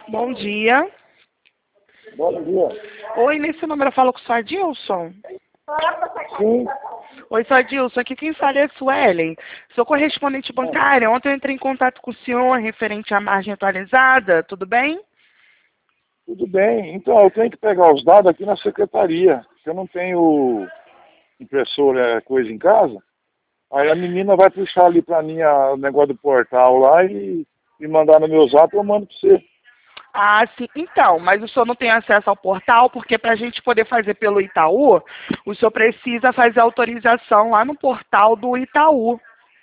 Bom dia. Bom dia. Oi, nesse número eu falo com o Sr. Adilson. Sim. Oi, Sr. Adilson, aqui quem fala é a Suelen. Sou correspondente bancária. Ontem eu entrei em contato com o senhor referente à margem atualizada, tudo bem? Tudo bem. Então, eu tenho que pegar os dados aqui na secretaria. Eu não tenho impressora, coisa em casa. Aí a menina vai puxar ali para mim o negócio do portal lá e mandar no meu zap, eu mando para você. Ah, sim. Então, mas o senhor não tem acesso ao portal, porque para a gente poder fazer pelo Itaú, o senhor precisa fazer autorização lá no portal do Itaú.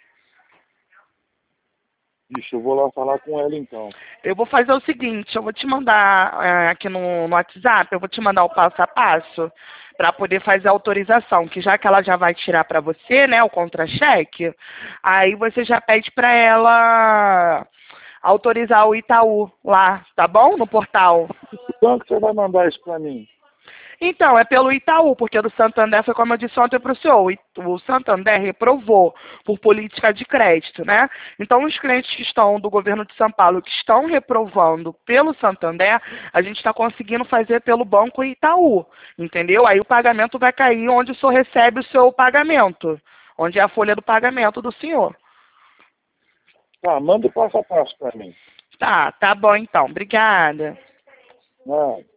Ixi, eu vou lá falar com ela então. Eu vou fazer o seguinte, eu vou te mandar aqui no WhatsApp, eu vou te mandar o passo a passo para poder fazer a autorização, que já que ela já vai tirar para você, né, o contra-cheque, aí você já pede para ela autorizar o Itaú lá, tá bom? No portal. Quando que você vai mandar isso para mim? Então, é pelo Itaú, porque do Santander foi como eu disse ontem para o senhor, o Santander reprovou por política de crédito, né? Então, os clientes que estão do governo de São Paulo, que estão reprovando pelo Santander, a gente está conseguindo fazer pelo Banco Itaú, entendeu? Aí o pagamento vai cair onde o senhor recebe o seu pagamento, onde é a folha do pagamento do senhor. Tá, manda o passo a passo para mim. Tá bom então. Obrigada. Ah.